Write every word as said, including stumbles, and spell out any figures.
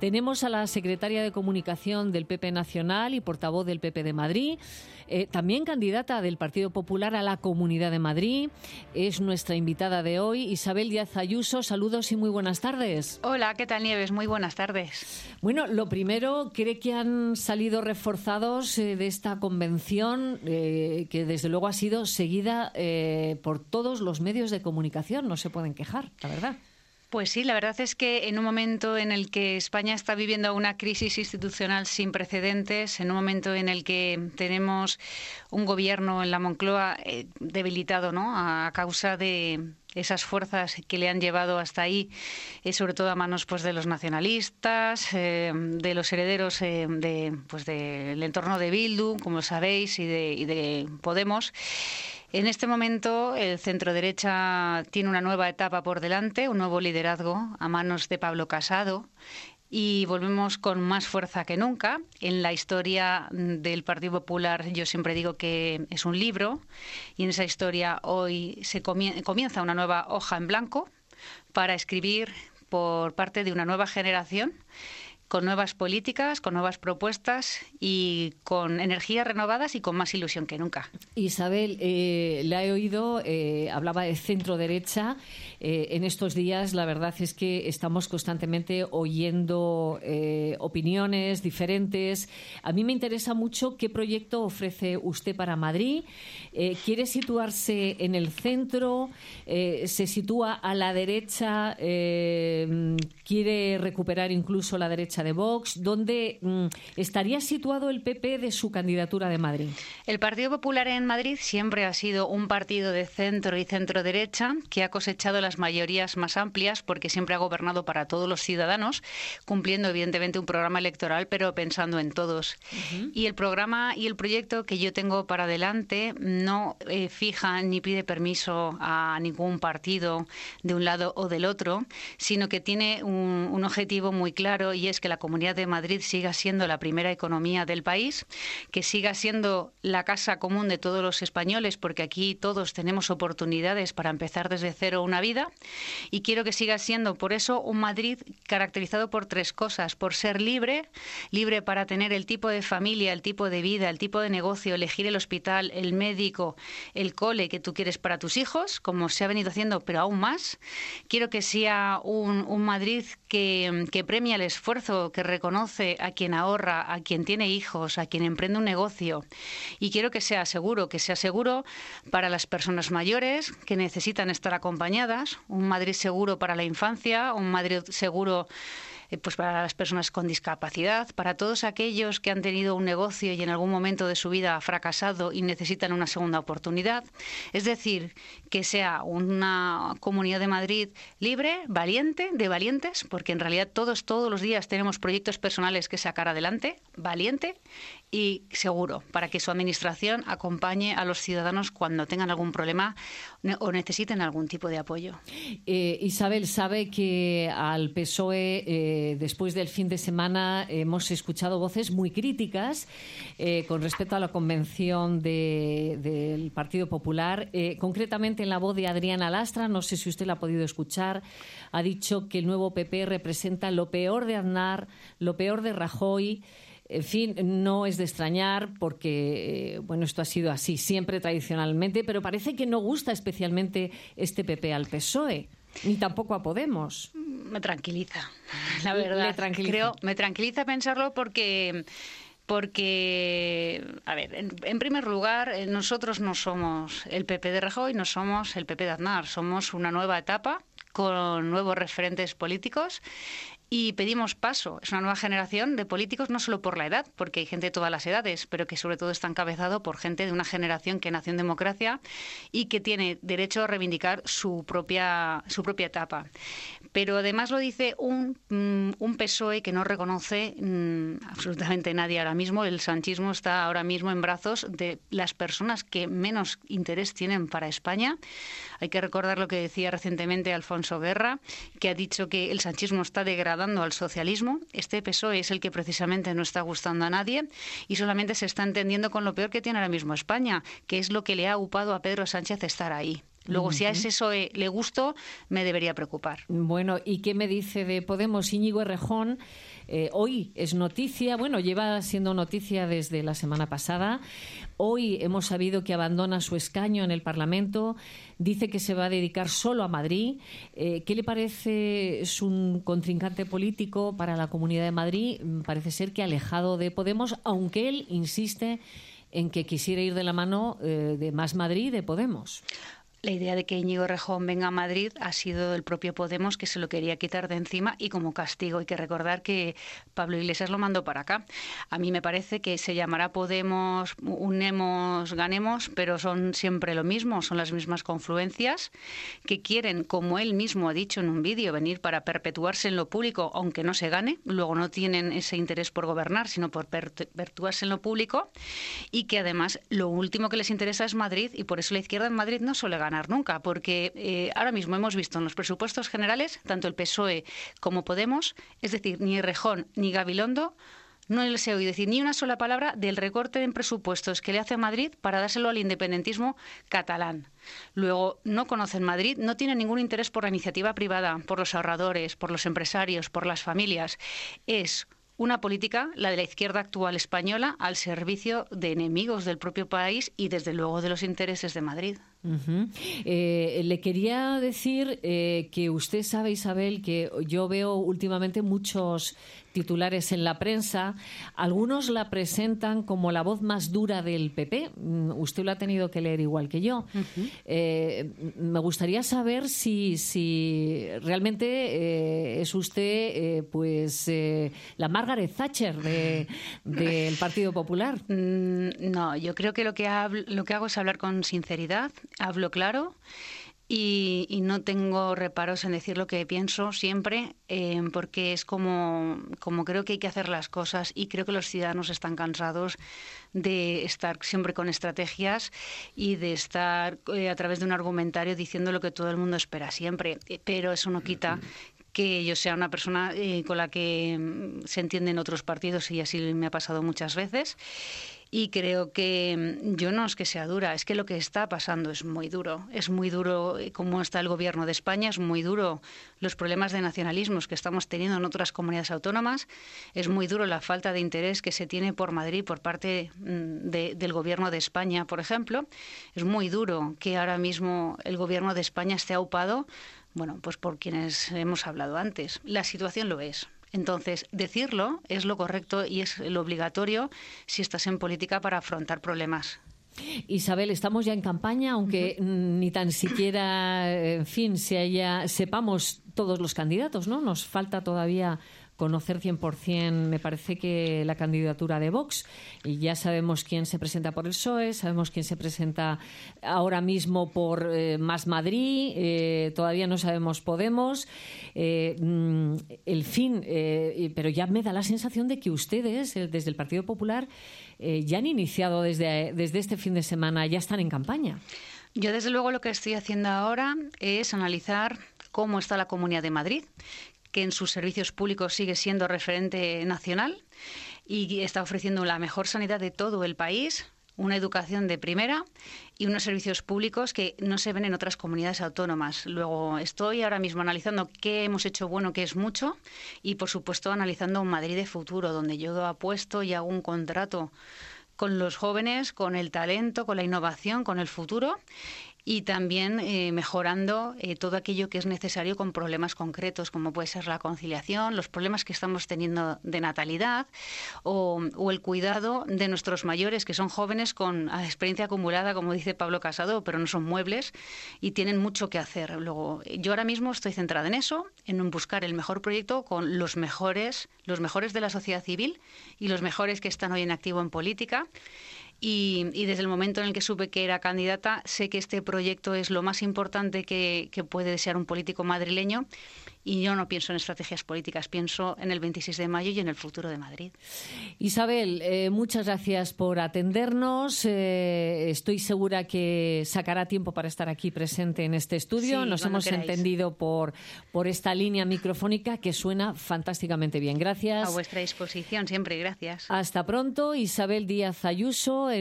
Tenemos a la secretaria de Comunicación del P P Nacional y portavoz del P P de Madrid, eh, también candidata del Partido Popular a la Comunidad de Madrid. Es nuestra invitada de hoy, Isabel Díaz Ayuso. Saludos y muy buenas tardes. Hola, ¿qué tal, Nieves? Muy buenas tardes. Bueno, lo primero, ¿cree que han salido reforzados eh, de esta convención eh, que desde luego ha sido seguida eh, por todos los medios de comunicación? No se pueden quejar, la verdad. Pues sí, la verdad es que en un momento en el que España está viviendo una crisis institucional sin precedentes, en un momento en el que tenemos un gobierno en la Moncloa eh, debilitado, ¿no?, a causa de esas fuerzas que le han llevado hasta ahí, eh, sobre todo a manos pues de los nacionalistas, eh, de los herederos eh, de pues del entorno de Bildu, como sabéis, y de, y de Podemos. En este momento el centroderecha tiene una nueva etapa por delante, un nuevo liderazgo a manos de Pablo Casado, y volvemos con más fuerza que nunca. En la historia del Partido Popular yo siempre digo que es un libro, y en esa historia hoy se comienza una nueva hoja en blanco para escribir por parte de una nueva generación, con nuevas políticas, con nuevas propuestas y con energías renovadas y con más ilusión que nunca. Isabel, eh, la he oído, eh, hablaba de centro-derecha. Eh, en estos días la verdad es que estamos constantemente oyendo eh, opiniones diferentes. A mí me interesa mucho qué proyecto ofrece usted para Madrid. Eh, ¿Quiere situarse en el centro? Eh, ¿Se sitúa a la derecha? Eh, ¿Quiere recuperar incluso la derecha de Vox? ¿Dónde mm, estaría situado el P P de su candidatura de Madrid? El Partido Popular en Madrid siempre ha sido un partido de centro y centro-derecha que ha cosechado las mayorías más amplias porque siempre ha gobernado para todos los ciudadanos, cumpliendo evidentemente un programa electoral, pero pensando en todos. Uh-huh. Y el programa y el proyecto que yo tengo para adelante no eh, fija ni pide permiso a ningún partido de un lado o del otro, sino que tiene un, un objetivo muy claro, y es que la Comunidad de Madrid siga siendo la primera economía del país, que siga siendo la casa común de todos los españoles, porque aquí todos tenemos oportunidades para empezar desde cero una vida, y quiero que siga siendo por eso un Madrid caracterizado por tres cosas: por ser libre, libre para tener el tipo de familia, el tipo de vida, el tipo de negocio, elegir el hospital, el médico, el cole que tú quieres para tus hijos, como se ha venido haciendo, pero aún más. Quiero que sea un, un Madrid que, que premia el esfuerzo, que reconoce a quien ahorra, a quien tiene hijos, a quien emprende un negocio. Y quiero que sea seguro, que sea seguro para las personas mayores que necesitan estar acompañadas, un Madrid seguro para la infancia, un Madrid seguro pues para las personas con discapacidad, para todos aquellos que han tenido un negocio y en algún momento de su vida ha fracasado y necesitan una segunda oportunidad. Es decir, que sea una Comunidad de Madrid libre, valiente, de valientes, porque en realidad todos, todos los días tenemos proyectos personales que sacar adelante, valiente y seguro, para que su administración acompañe a los ciudadanos cuando tengan algún problema o necesiten algún tipo de apoyo. Eh, Isabel, sabe que al P S O E, eh, después del fin de semana, hemos escuchado voces muy críticas eh, con respecto a la convención de, del Partido Popular. Eh, concretamente, en la voz de Adriana Lastra, no sé si usted la ha podido escuchar, ha dicho que el nuevo P P representa lo peor de Aznar, lo peor de Rajoy. En fin, no es de extrañar porque, bueno, esto ha sido así siempre tradicionalmente, pero parece que no gusta especialmente este P P al P S O E, ni tampoco a Podemos. Me tranquiliza, la verdad. Le tranquiliza. Creo, me tranquiliza pensarlo porque... Porque, a ver, en, en primer lugar, nosotros no somos el P P de Rajoy, no somos el P P de Aznar, somos una nueva etapa con nuevos referentes políticos. Y pedimos paso. Es una nueva generación de políticos, no solo por la edad, porque hay gente de todas las edades, pero que sobre todo está encabezado por gente de una generación que nació en democracia y que tiene derecho a reivindicar su propia, su propia etapa. Pero además lo dice un, un P S O E que no reconoce mmm, absolutamente nadie ahora mismo. El sanchismo está ahora mismo en brazos de las personas que menos interés tienen para España. Hay que recordar lo que decía recientemente Alfonso Guerra, que ha dicho que el sanchismo está degradando al socialismo. Este P S O E es el que precisamente no está gustando a nadie y solamente se está entendiendo con lo peor que tiene ahora mismo España, que es lo que le ha upado a Pedro Sánchez estar ahí. Luego, Uh-huh. si a ese P S O E le gusto, me debería preocupar. Bueno, ¿y qué me dice de Podemos? Íñigo Errejón, eh, hoy es noticia, bueno, lleva siendo noticia desde la semana pasada. Hoy hemos sabido que abandona su escaño en el Parlamento, dice que se va a dedicar solo a Madrid. Eh, ¿Qué le parece? Es un contrincante político para la Comunidad de Madrid, parece ser que alejado de Podemos, aunque él insiste en que quisiera ir de la mano eh, de Más Madrid y de Podemos. La idea de que Íñigo Errejón venga a Madrid ha sido del propio Podemos, que se lo quería quitar de encima, y como castigo. Hay que recordar que Pablo Iglesias lo mandó para acá. A mí me parece que se llamará Podemos, Unemos, Ganemos, pero son siempre lo mismo, son las mismas confluencias que quieren, como él mismo ha dicho en un vídeo, venir para perpetuarse en lo público, aunque no se gane. Luego no tienen ese interés por gobernar, sino por perpetuarse en lo público, y que además lo último que les interesa es Madrid, y por eso la izquierda en Madrid no suele ganar nunca, porque eh, ahora mismo hemos visto en los presupuestos generales, tanto el P S O E como Podemos, es decir, ni Errejón ni Gabilondo, no les he oído decir ni una sola palabra del recorte en presupuestos que le hace Madrid para dárselo al independentismo catalán. Luego, no conocen Madrid, no tienen ningún interés por la iniciativa privada, por los ahorradores, por los empresarios, por las familias. Es una política, la de la izquierda actual española, al servicio de enemigos del propio país y, desde luego, de los intereses de Madrid. Uh-huh. Eh, le quería decir eh, que usted sabe, Isabel, que yo veo últimamente muchos titulares en la prensa. Algunos la presentan como la voz más dura del P P. Usted lo ha tenido que leer igual que yo. Uh-huh. Eh, me gustaría saber si, si realmente eh, es usted eh, pues eh, la Margaret Thatcher de, del Partido Popular. Mm, no, yo creo que lo que, hablo, lo que hago es hablar con sinceridad. Hablo claro y, y no tengo reparos en decir lo que pienso siempre, eh, porque es como, como creo que hay que hacer las cosas, y creo que los ciudadanos están cansados de estar siempre con estrategias y de estar eh, a través de un argumentario diciendo lo que todo el mundo espera siempre. Pero eso no quita que yo sea una persona eh, con la que se entienden otros partidos, y así me ha pasado muchas veces. Y creo que yo no es que sea dura, es que lo que está pasando es muy duro. Es muy duro cómo está el gobierno de España, es muy duro los problemas de nacionalismos que estamos teniendo en otras comunidades autónomas, es muy duro la falta de interés que se tiene por Madrid por parte de, del gobierno de España, por ejemplo. Es muy duro que ahora mismo el gobierno de España esté aupado, bueno, pues por quienes hemos hablado antes. La situación lo es. Entonces, decirlo es lo correcto y es lo obligatorio si estás en política para afrontar problemas. Isabel, estamos ya en campaña, aunque uh-huh. ni tan siquiera, en fin, se haya, sepamos todos los candidatos, ¿no? Nos falta todavía conocer cien por ciento, me parece que la candidatura de Vox, y ya sabemos quién se presenta por el P S O E, sabemos quién se presenta ahora mismo por eh, Más Madrid, eh, todavía no sabemos Podemos, eh, el fin, eh, pero ya me da la sensación de que ustedes, desde el Partido Popular, eh, ya han iniciado desde, desde este fin de semana, ya están en campaña. Yo, desde luego, lo que estoy haciendo ahora es analizar cómo está la Comunidad de Madrid, que en sus servicios públicos sigue siendo referente nacional y está ofreciendo la mejor sanidad de todo el país, una educación de primera y unos servicios públicos que no se ven en otras comunidades autónomas. Luego, estoy ahora mismo analizando qué hemos hecho bueno, qué es mucho, y, por supuesto, analizando un Madrid de futuro, donde yo apuesto y hago un contrato con los jóvenes, con el talento, con la innovación, con el futuro, y también eh, mejorando eh, todo aquello que es necesario con problemas concretos, como puede ser la conciliación, los problemas que estamos teniendo de natalidad o, o el cuidado de nuestros mayores, que son jóvenes con experiencia acumulada, como dice Pablo Casado, pero no son muebles y tienen mucho que hacer. Luego, yo ahora mismo estoy centrada en eso, en buscar el mejor proyecto con los mejores, los mejores de la sociedad civil y los mejores que están hoy en activo en política. Y, y desde el momento en el que supe que era candidata, sé que este proyecto es lo más importante que, que puede desear un político madrileño, y yo no pienso en estrategias políticas, pienso en el veintiséis de mayo y en el futuro de Madrid. Isabel, eh, muchas gracias por atendernos. Eh, estoy segura que sacará tiempo para estar aquí presente en este estudio. Sí, Nos hemos queráis. entendido por, por esta línea microfónica que suena fantásticamente bien. Gracias. A vuestra disposición siempre, gracias. Hasta pronto. Isabel Díaz Ayuso.